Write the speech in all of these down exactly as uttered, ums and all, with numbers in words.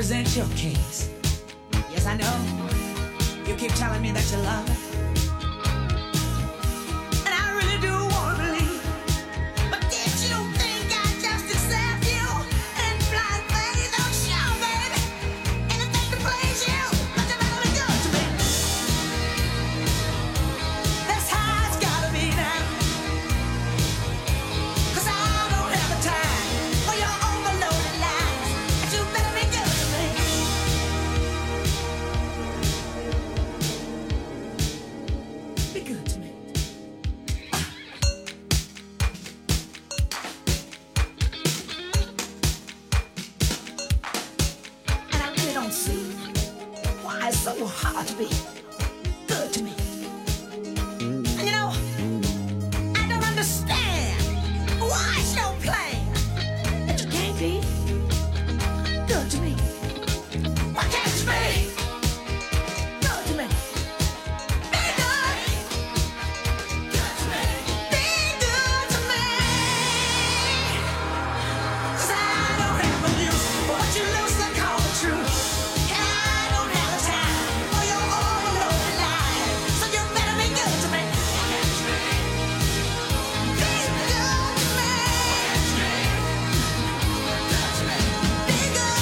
present your case. Yes, I know. You keep telling me that you love me. And I really do want to believe. But did you think I'd just accept you and blind faith? Oh, sure, baby. Anything to please you. But you better be good to me. That's how it's gotta be now. 'Cause I don't have the time for your overloaded lies. And you better be good to me. Be good to me. And I really don't see why it's so hard to be good to me. And you know, I don't understand why it's so plain that you can't be good to me. Why can't you be good to me? Be good. Good to me. Be good to me. 'Cause I don't have a use for what you loosely call the truth. And I don't have the time for your overloaded lies. So you better be good to me. Be good to me. Be good.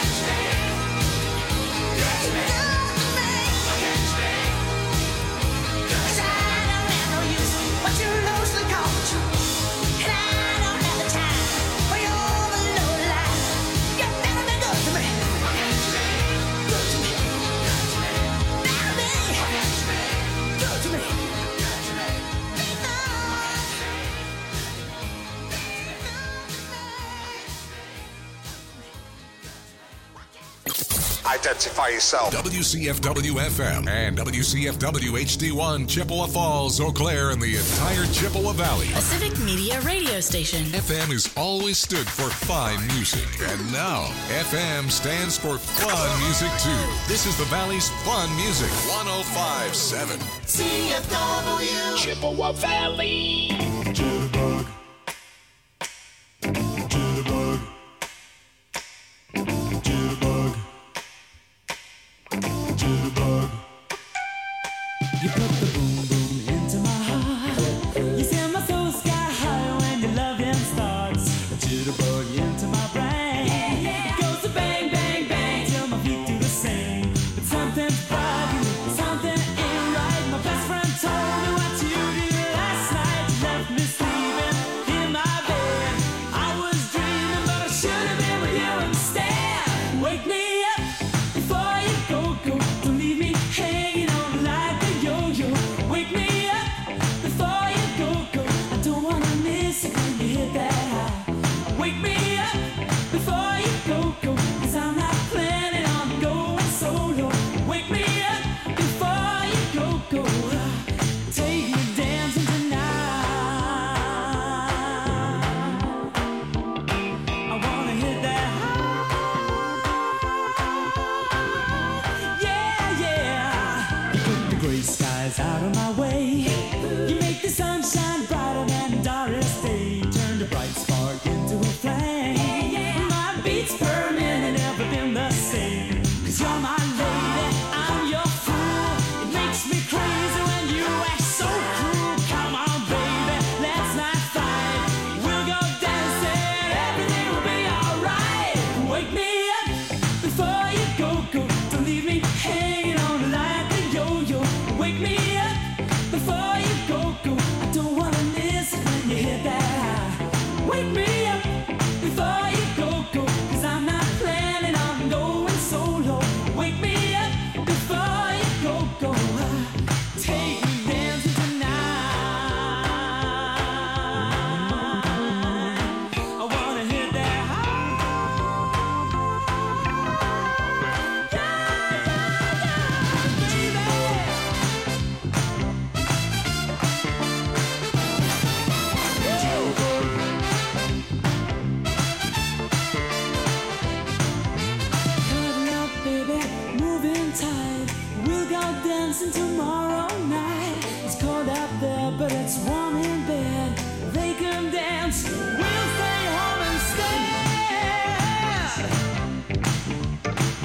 Identify yourself. W C F W F M and W C F W H D one, Chippewa Falls, Eau Claire, and the entire Chippewa Valley. A civic media radio station. F M has always stood for fine music, and now F M stands for fun music too. This is the Valley's fun music. one oh five point seven C F W Chippewa Valley. Jitterbug. Jitterbug. Jitterbug. Jitterbug. You put the boom boom into my heart. You send my soul sky high when your loving starts. A jitterbug into my brain. It goes to bang, bang, bang till my feet do the same. But something's bugging me, something ain't right. My best friend told me what you did last night. You left me sleeping in my bed. I was dreaming, but I should have been with you instead. Wake me up before you go, go. Don't leave me hanging on like a yo-yo. Wake me up before you go, go. I don't wanna miss it when you hit that high. Wake me up before you go, go. 'Cause I'm not planning on going solo. Wake me up before you go, go. Take me dancing tonight. I wanna hit that high. Yeah, yeah. You put the gray skies out of my way. You make the sunshine brighter than Doris Day. Turn the bright spark into a flame. My beats per minute never been the same. 'Cause you're my lady, I'm your fool. It makes me crazy when you act so cruel. Come on, baby, let's not fight. We'll go dancing, everything will be alright. Wake me up before you go, go. Don't leave me hanging on like a yo-yo. Wake me up before you go, go. I don't wanna miss it when you hit that high. Wake me up before you go, go. 'Cause I'm not planning on going solo. Wake me up before you go, go. Take me dancing tonight. I wanna hit that high. Yeah, yeah, yeah, baby. Cuddle up, baby, moving tight. We'll go dancing tomorrow night. It's cold out there, but it's warm in bed. They can dance, we'll stay home instead.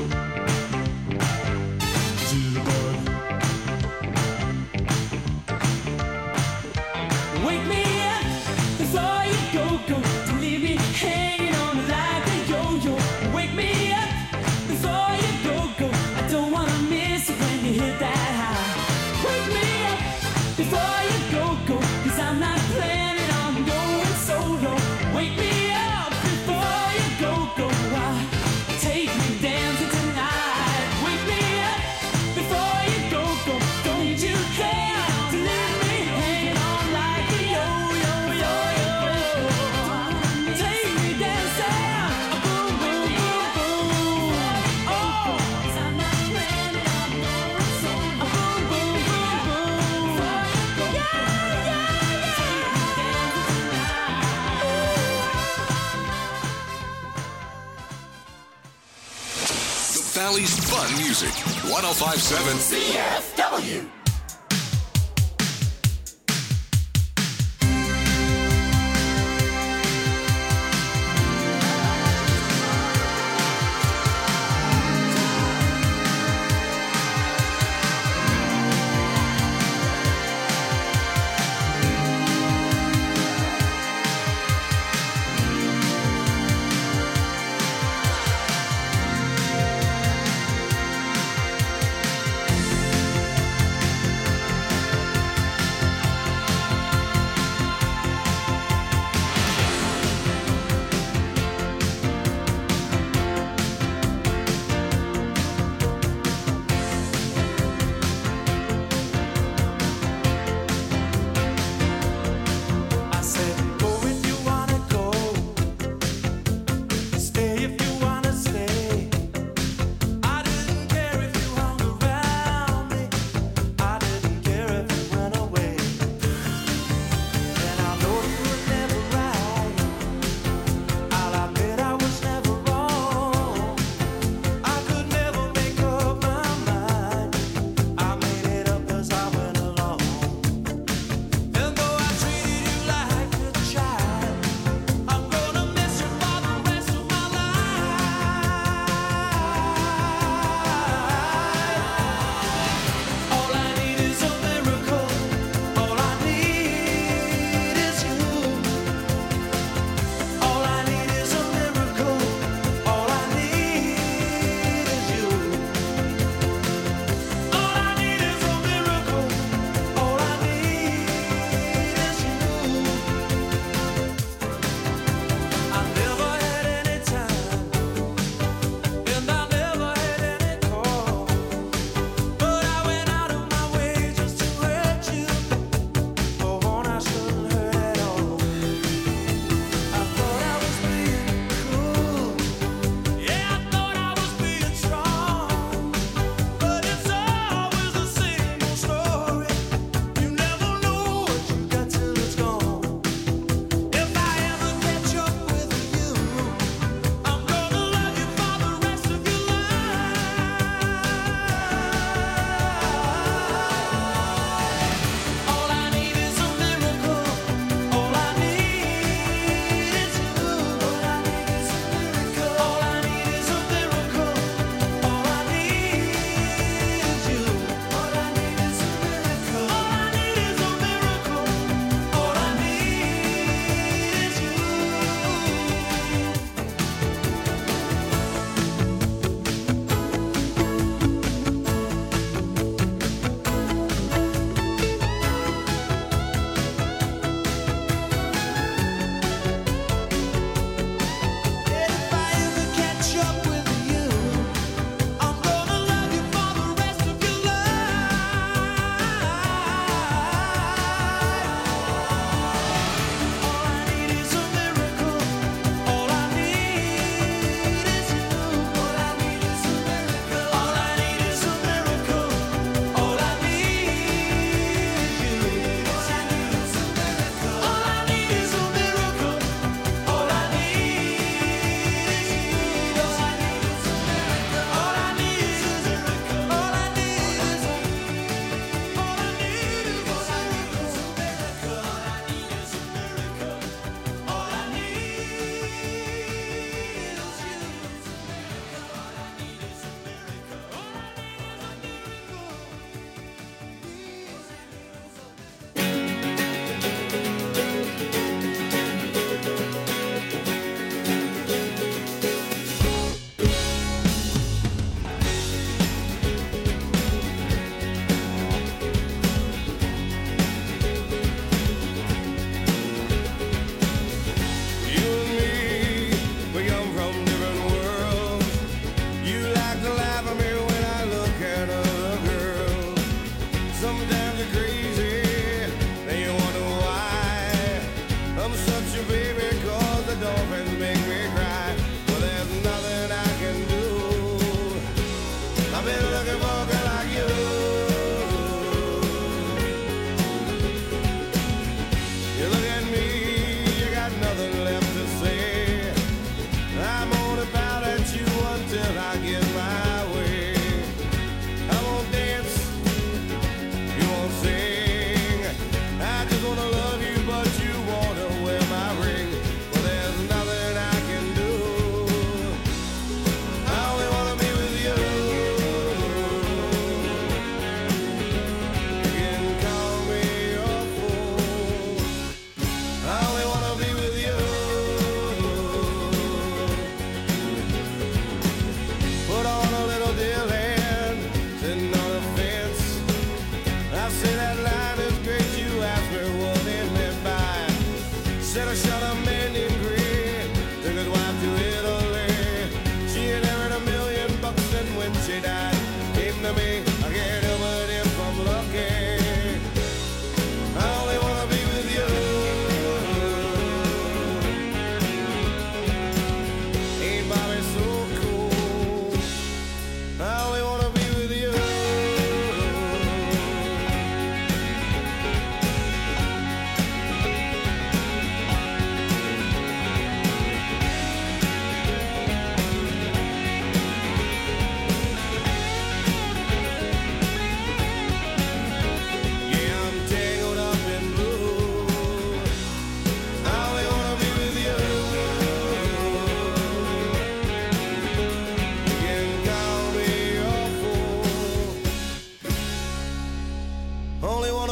Valley's fun music. one oh five point seven C F W.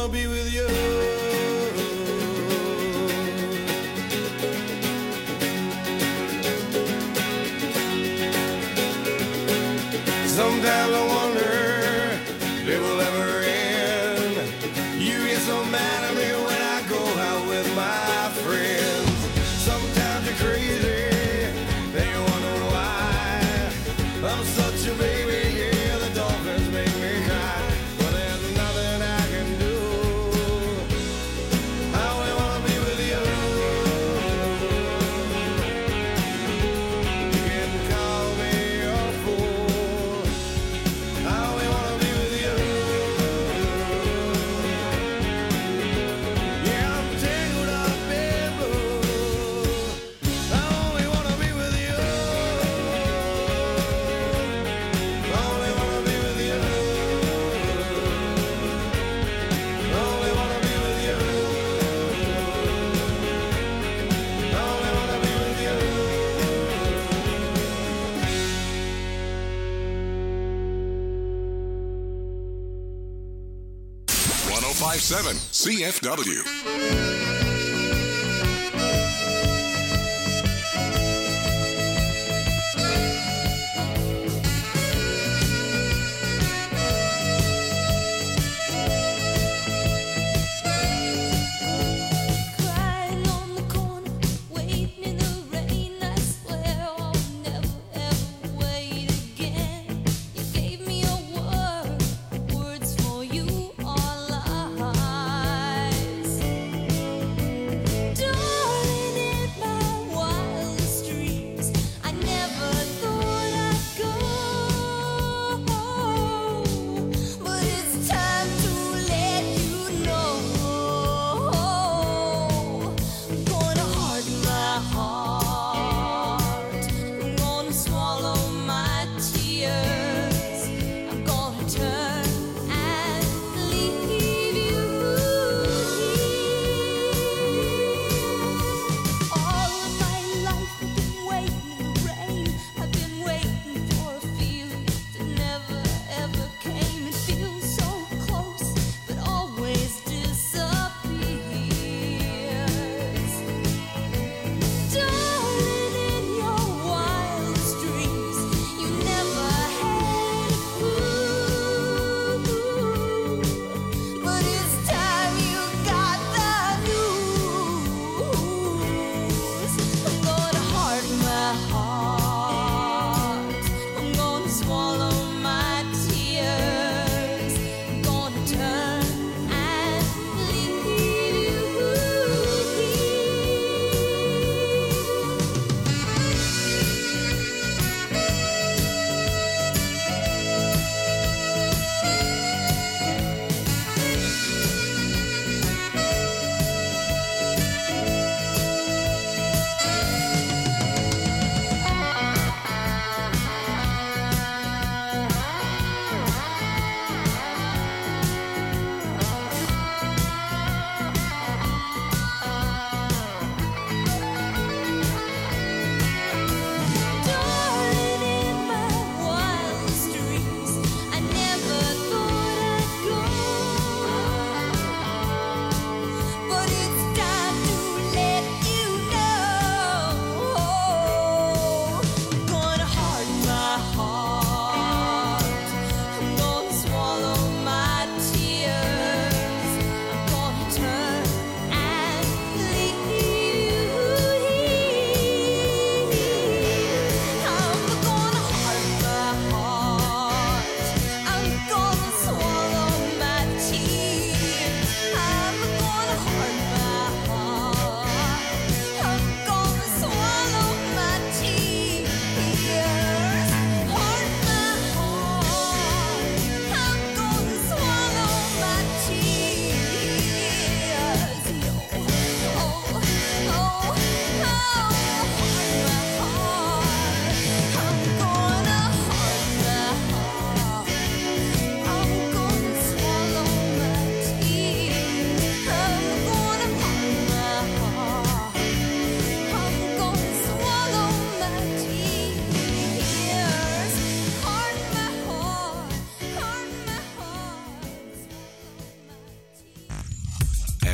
wanna be with you. Sometimes I wonder if it will ever end. You get so mad at me when I go out with my friends. Sometimes you're crazy, and you wonder why. I'm such a baby, yeah, the dolphins make me cry. But there's nothing I can do. I only wanna be with you. You can call me a fool. I only wanna be with you. Yeah, I'm tangled up in blue. I only wanna be with you. I only wanna be with you. I only wanna be with you. I only wanna be with you. one oh five point seven C F W. Crying on the corner, waiting in the rain. I swear I'll never ever wait again. You gave me a word, words for you are lies.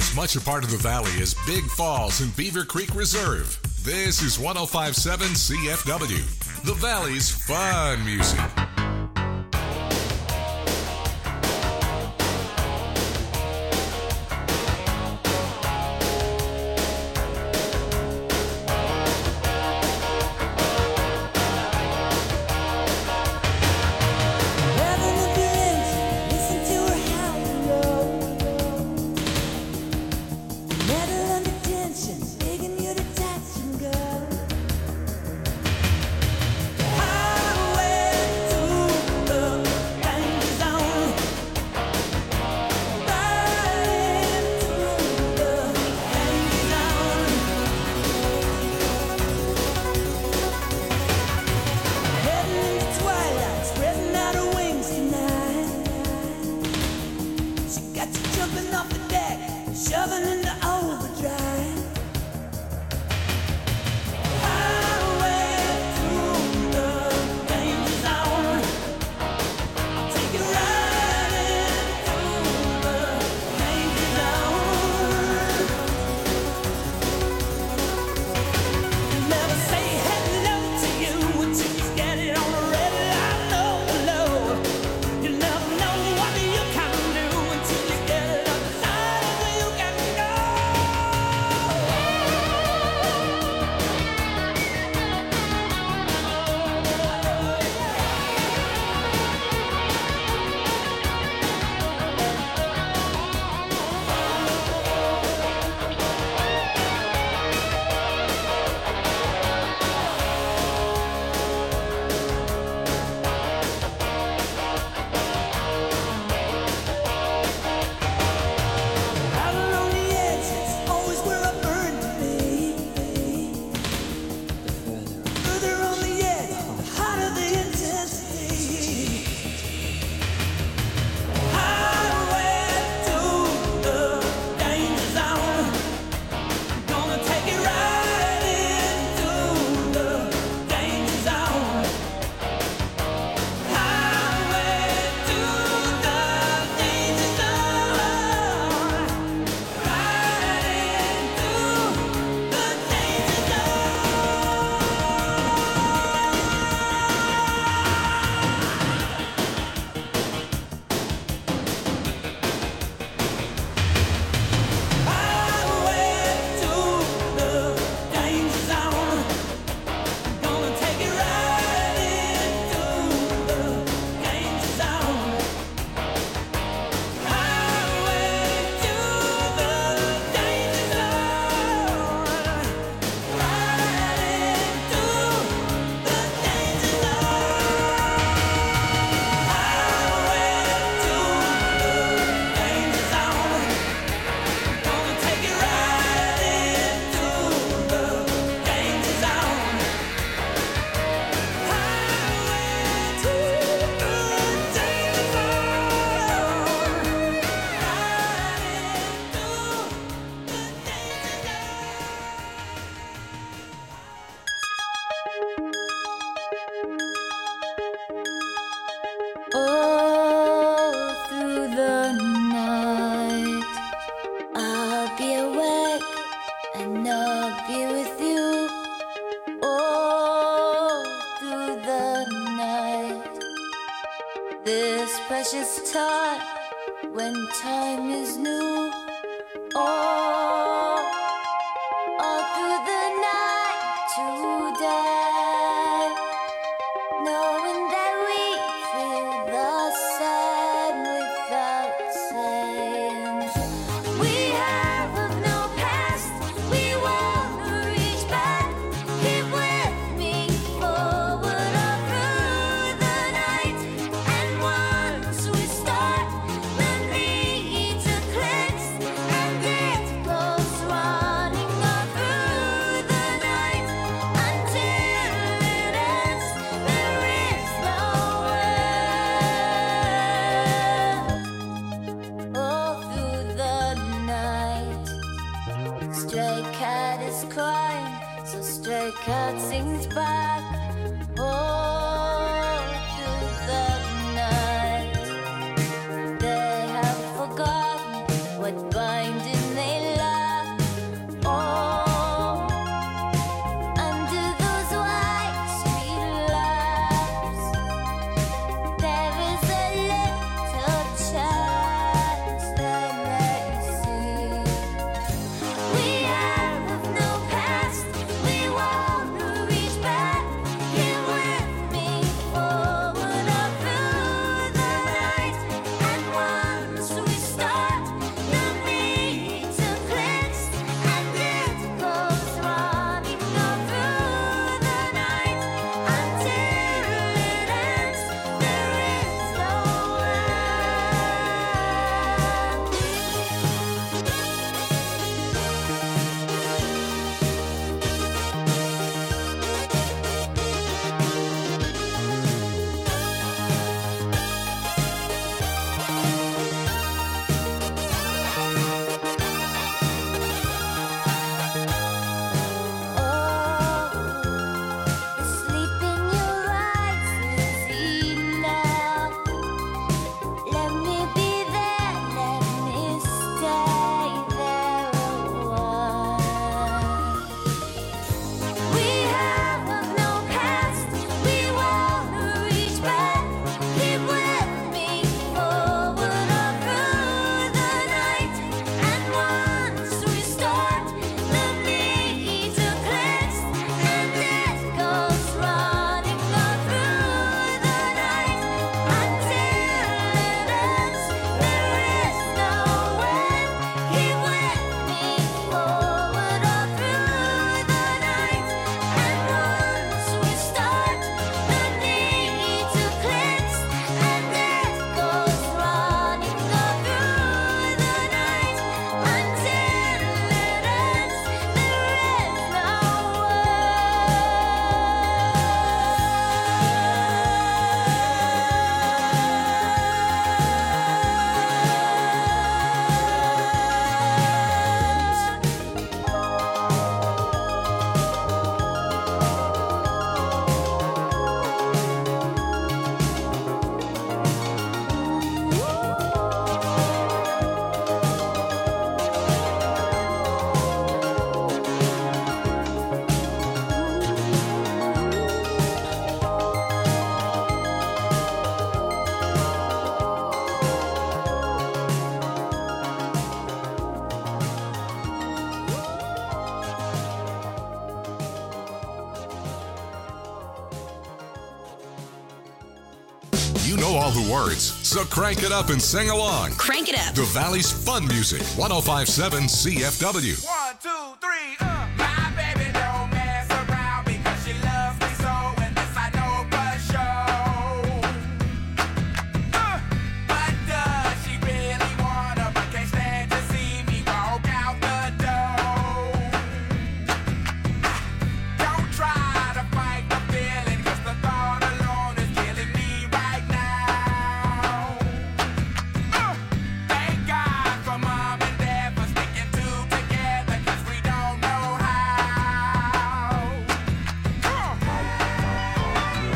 as much a part of the valley as Big Falls and Beaver Creek Reserve. This is one oh five point seven C F W, the Valley's fun music. precious time when time is new. Oh, all through the night today, knowing that we feel the same without saying. We have of no past, we wanna reach back. Keep with me forward all through the night. And once we start, the need to cleanse, and it goes running all through the night until it ends. There is no end. All through the night, stray cat is crying, so stray cat sings back. All through the night, they have forgotten what binding they You know all the words, so crank it up and sing along. Crank it up. The Valley's Fun Music, one oh five point seven C F W. One, two, three, uh. My baby don't mess around because she loves me so, and this I know for sure. Uh, but does she really wanna, but can't stand to see me walk out the door? Don't try to fight the feeling, cause the thought alone is killing me right now. Uh, thank God for mom and dad for sticking two together, cause we don't know how. Come on.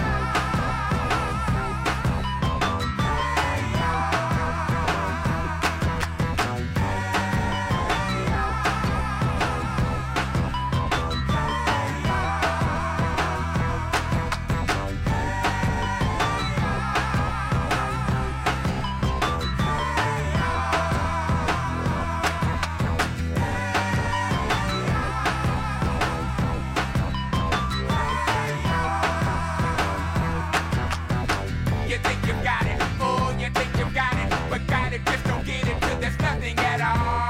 You think you got it, oh, you think you got it, but got it, just don't get it till there's nothing at all.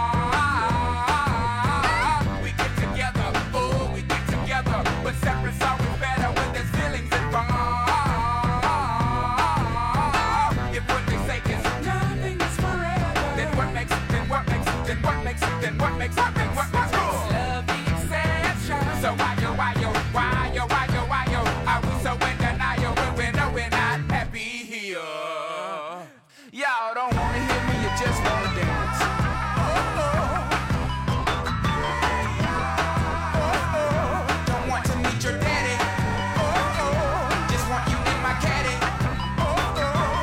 We get together, oh, we get together, but separate's always better when there's feelings involved. If what they say is nothing is forever, then what makes it, then what makes it, then what makes it, then what makes it, then what makes it? Love the exception. So why yo, why yo, why yo, why yo, why yo, are we so in denial when we know we're not happy here? Y'all don't wanna hear me, you just wanna dance. Oh, oh. Oh, oh. Don't want to meet your daddy. Oh, oh. Just want you in my caddy. Oh, oh.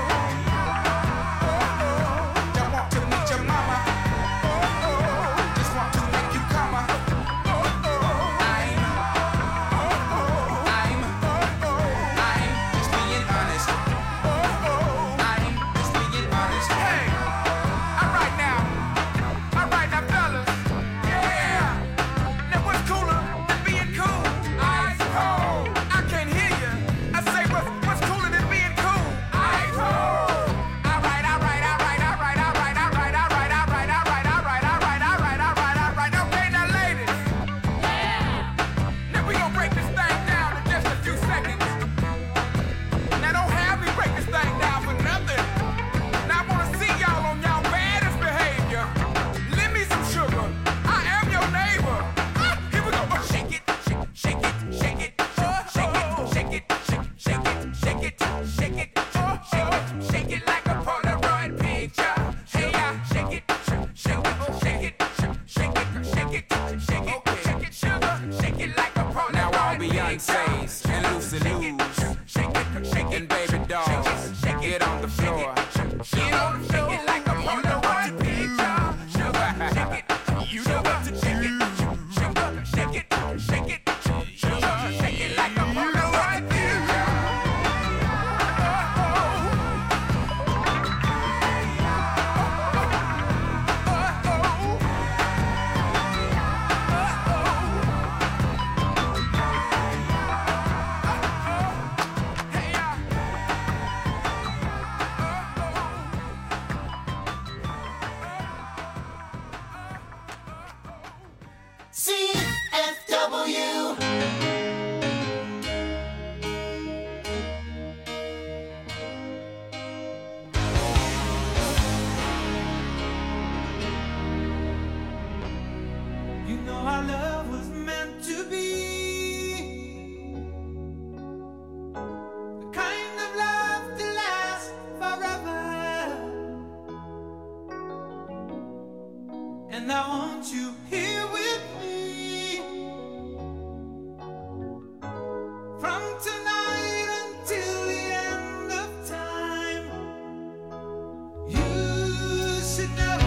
Oh, oh. Don't want to meet your mama. Oh, oh. Just want to make you come. Oh, oh. I'm, oh, oh. I'm, oh, oh. I'm just being honest. Oh, oh. I'm just being honest. Hey, all right now, all right now, fellas. Yeah. Now what's cooler than being cool? Ice cold. I can't hear you. I say what's what's cooler than being cool? Ice cold. All right, all right, all right, all right, all right, all right, all right, all right, all right, all right, all right, all right, all right, all right. Okay, now ladies. Yeah. Now we gonna break this thing down in just a few seconds. Now don't have me break this thing down for nothing. Now I wanna see y'all on y'all baddest behavior. Lend me some sugar. I am your neighbor. Ah, here we go. Oh, shake it, shake, shake it, shake it, shake it, shake it, shake, shake it, shake it, shake it, oh, shake it, shake it like a Polaroid picture. Hey, yeah, shake it, shake it, shake it, shake it, shake it, shake it, shake it, sugar, shake it like a Polaroid picture. Now all Beyonce's and Lucy Lou's, shake it, shake it, and baby dolls, get on the floor, get on the floor, like a Polaroid picture. Sugar, shake it, you know what to shake it, sugar, shake it, shake it, sugar, shake it like a Polaroid picture. C F W. You know our love was meant to be the kind of love to last forever. And I want you here with me from tonight until the end of time. You should know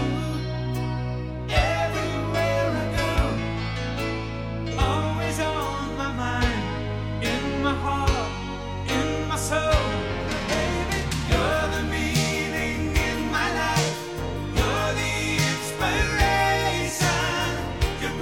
everywhere I go, always on my mind, in my heart, in my soul. Baby, you're the meaning in my life. You're the inspiration.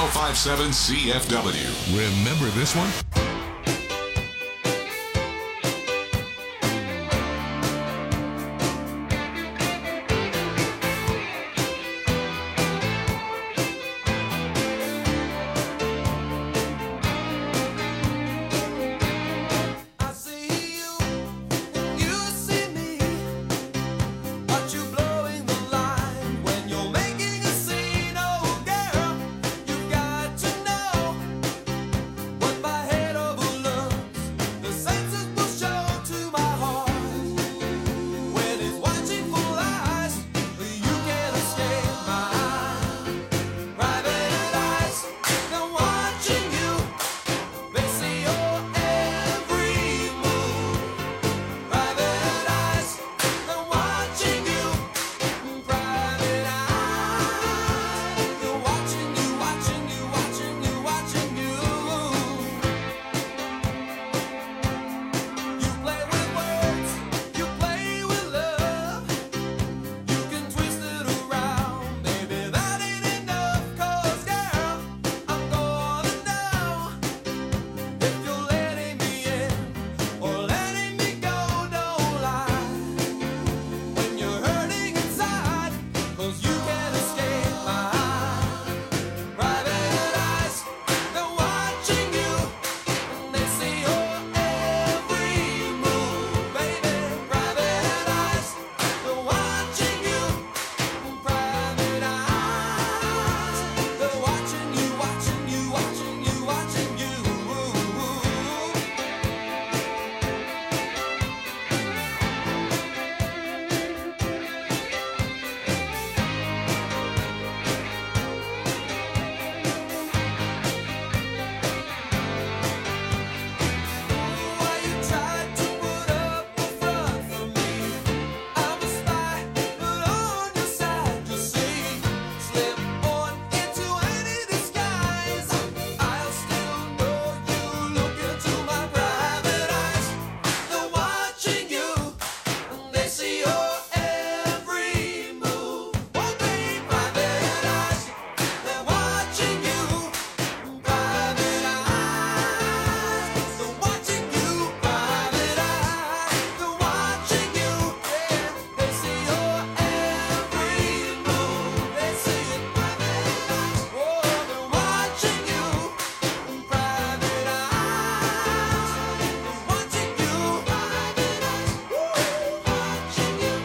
oh five point seven C F W. Remember this one? Watching you.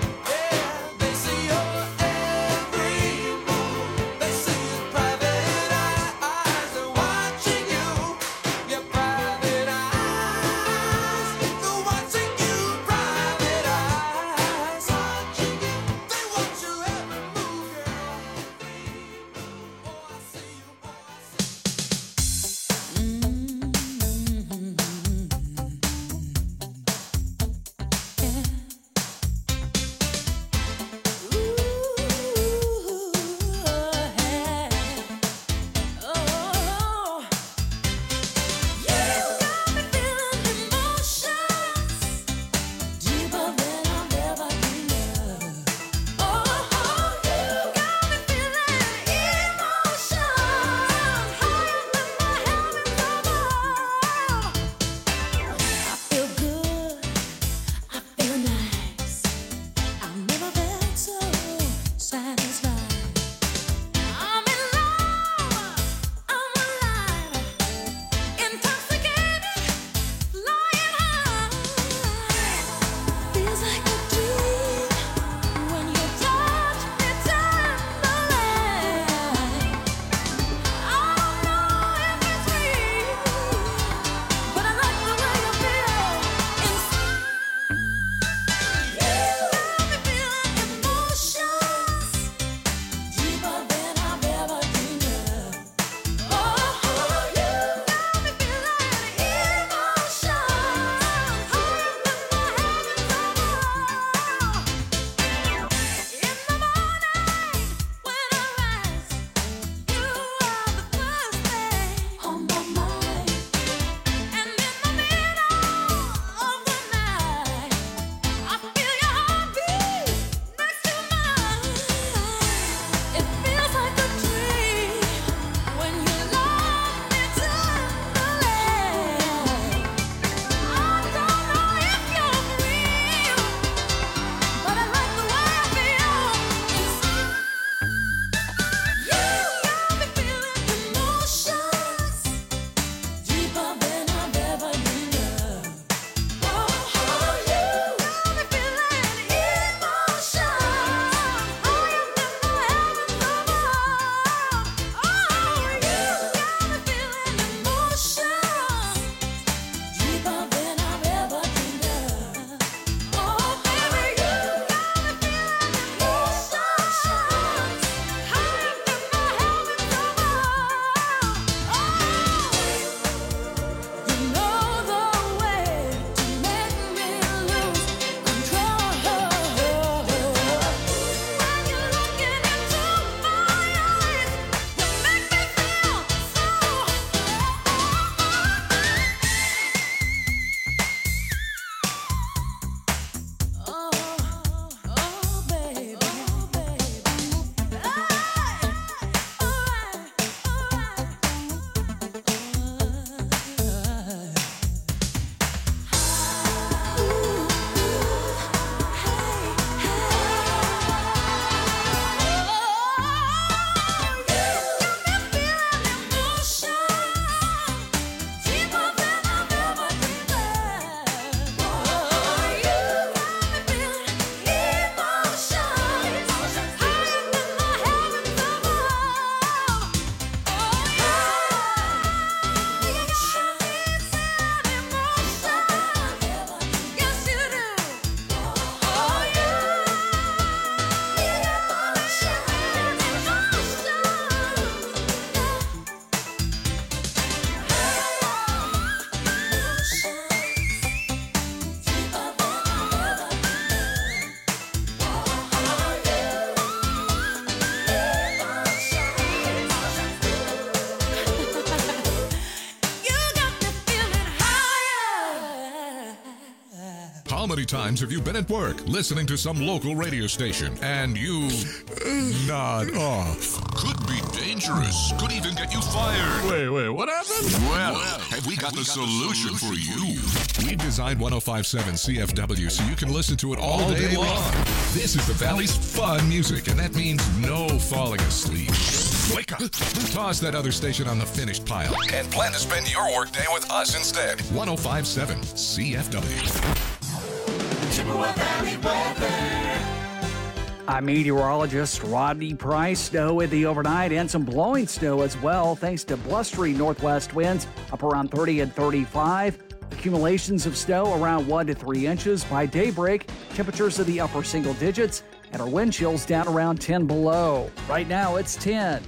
many times have you been at work listening to some local radio station and you nod off? Could be dangerous. Could even get you fired. Wait, wait, what happened? Well, have we got the solution for you? We designed one oh five point seven C F W so you can listen to it all day long. This is the Valley's fun music, and that means no falling asleep. Wake up. Toss that other station on the finished pile and plan to spend your workday with us instead. one oh five point seven C F W. Chippewa Valley weather. I'm meteorologist Rodney Price. Snow in the overnight and some blowing snow as well, thanks to blustery northwest winds up around thirty and thirty-five. Accumulations of snow around one to three inches. By daybreak, temperatures in the upper single digits and our wind chills down around ten below. Right now, it's ten.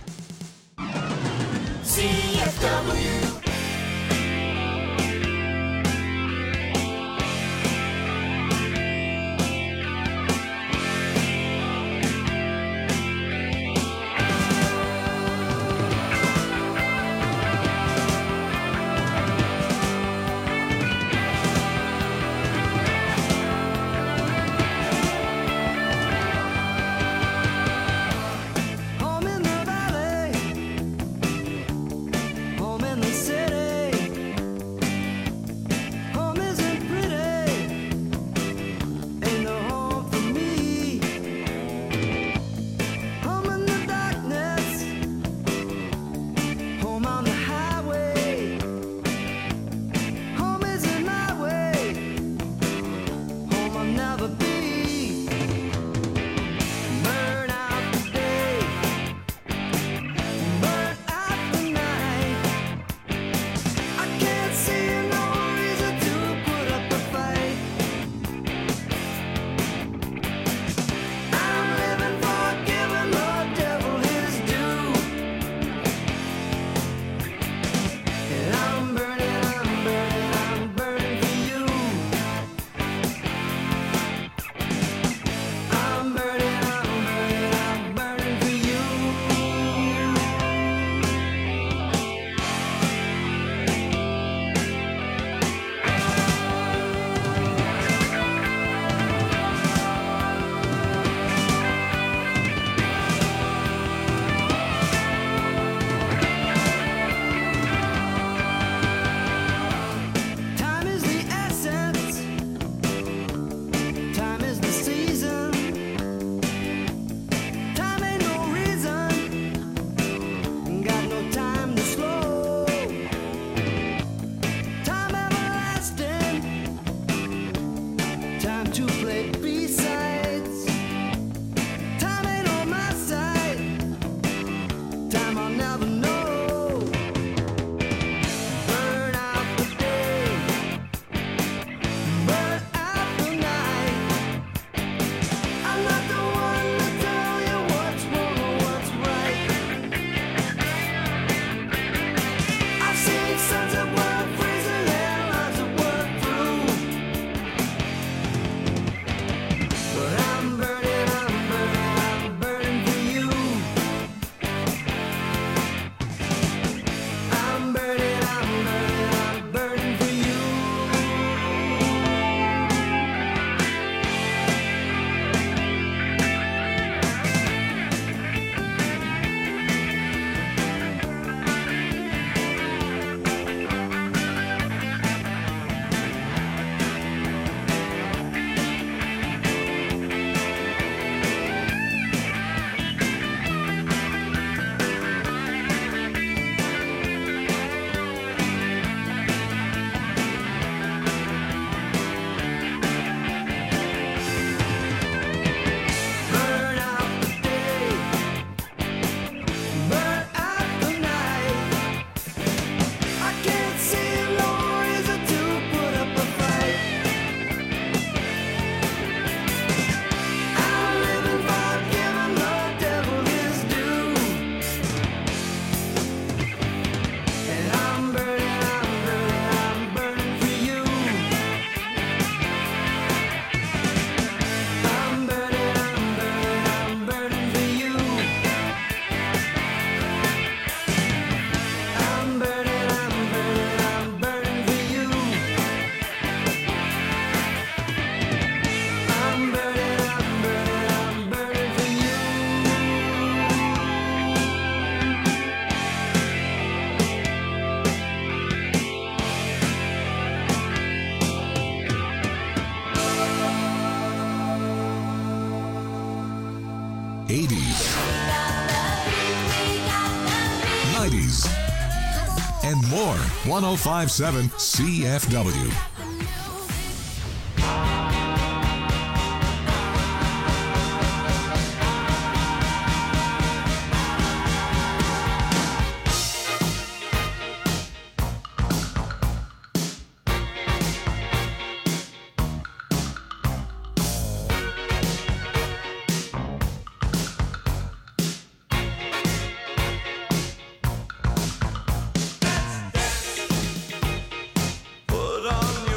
C F W. Home in the valley, home in the city. eighties, nineties, and more. one oh five point seven C F W. Put on your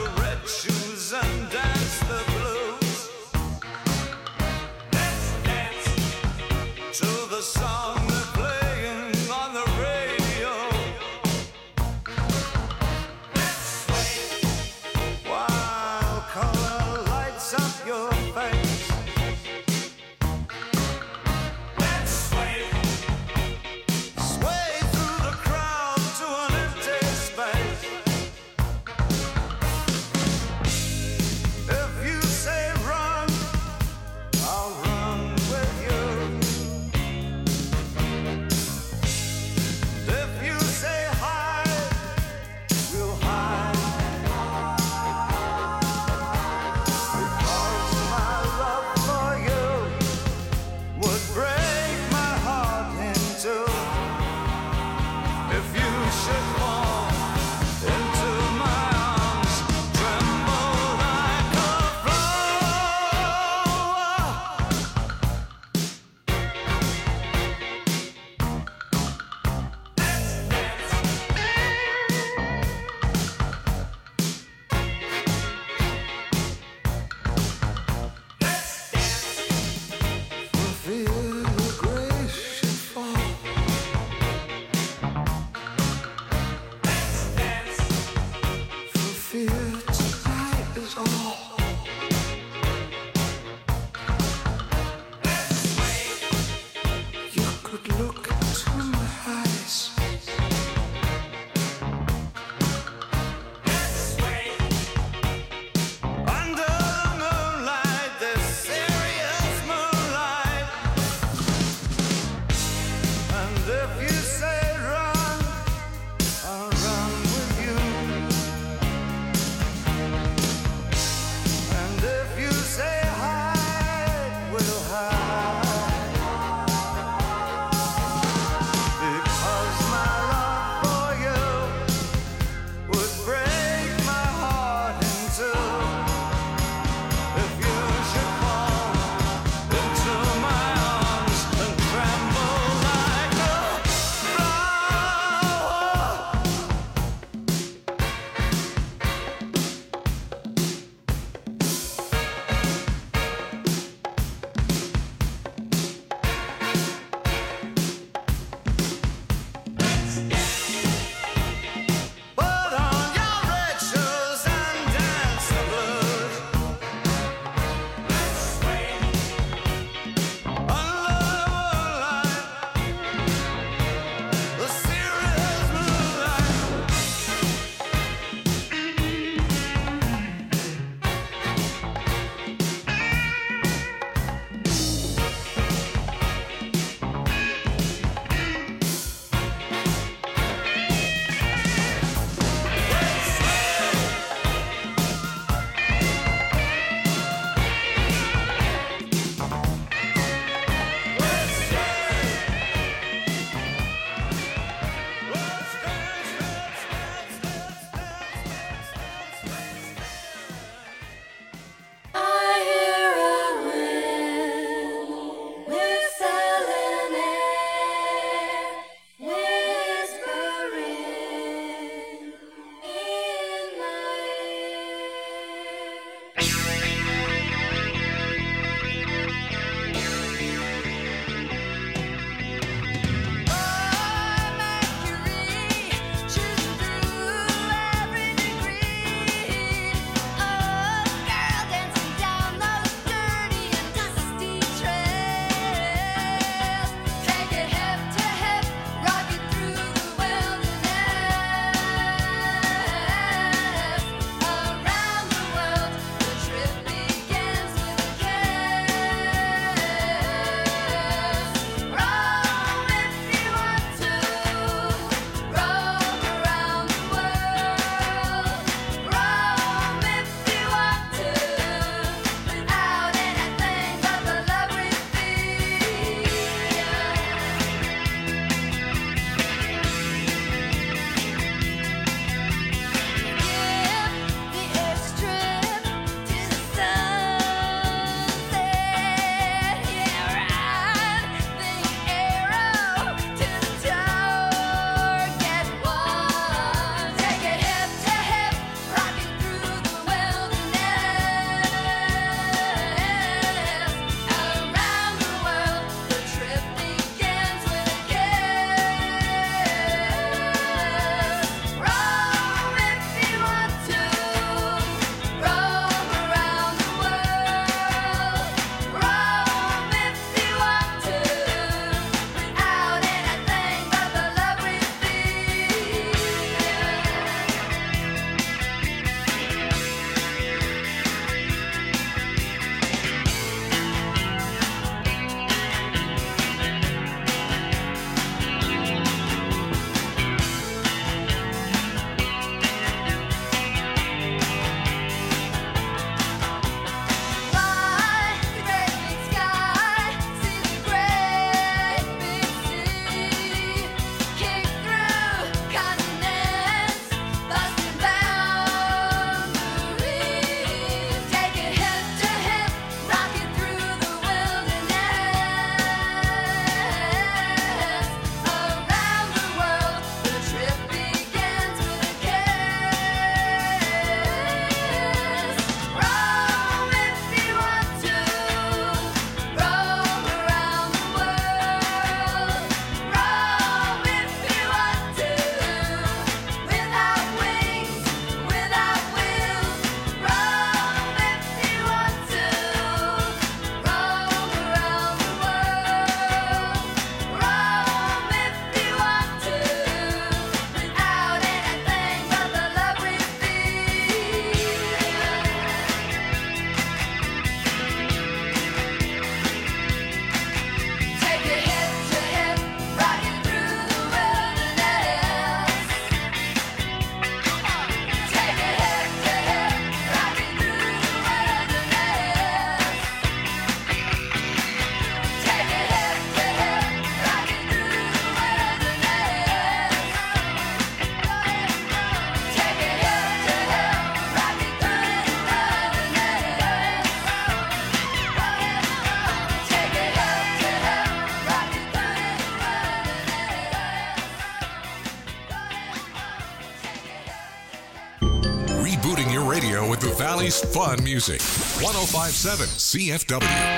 the Valley's fun music. ten fifty-seven C F W.